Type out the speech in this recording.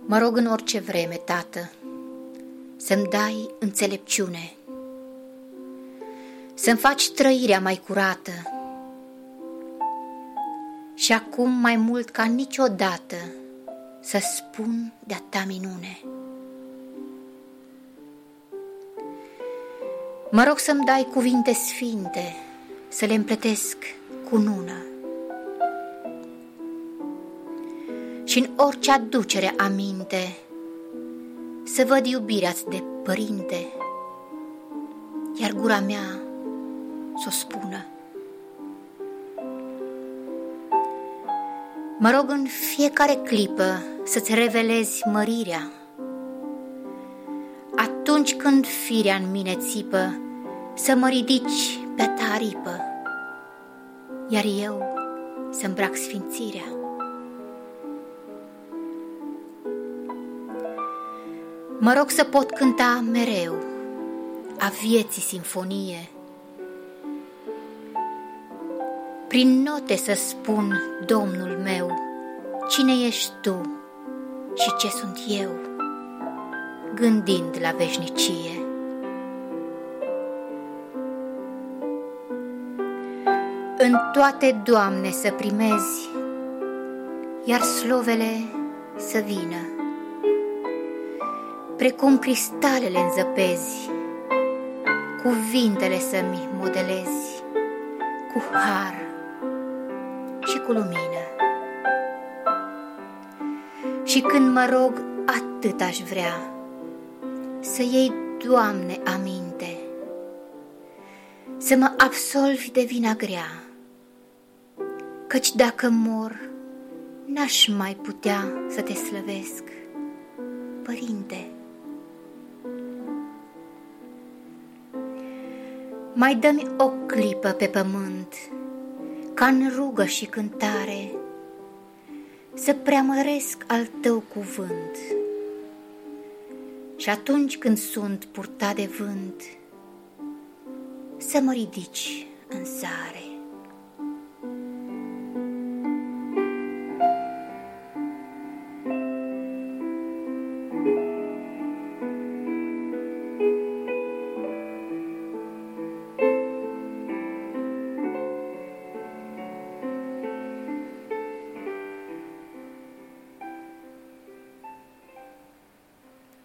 Mă rog în orice vreme, Tată, să-mi dai înțelepciune, să-mi faci trăirea mai curată și acum mai mult ca niciodată să spun de-a ta minune. Mă rog să-mi dai cuvinte sfinte, să le împletesc cu nună și în orice aducere aminte să văd iubirea-ți de părinte, iar gura mea s-o spună. Mă rog în fiecare clipă să-ți revelezi mărirea, atunci când firea în mine țipă, să mă ridici pe-a ta aripă, iar eu să îmbrac sfințirea. Mă rog să pot cânta mereu a vieții sinfonie, prin note să spun, Domnul meu, cine ești tu și ce sunt eu, gândind la veșnicie. În toate, Doamne, să primezi, iar slovele să vină, precum cristalele înzăpezi, cuvintele să-mi modelezi, cu har și cu lumină. Și când mă rog, atât aș vrea să iei, Doamne, aminte, să mă absolvi de vina grea, căci dacă mor, n-aș mai putea să te slăvesc, Părinte. Mai dă-mi o clipă pe pământ, ca în rugă și cântare, să preamăresc al tău cuvânt, și atunci când sunt purtat de vânt, să mă ridici în zare.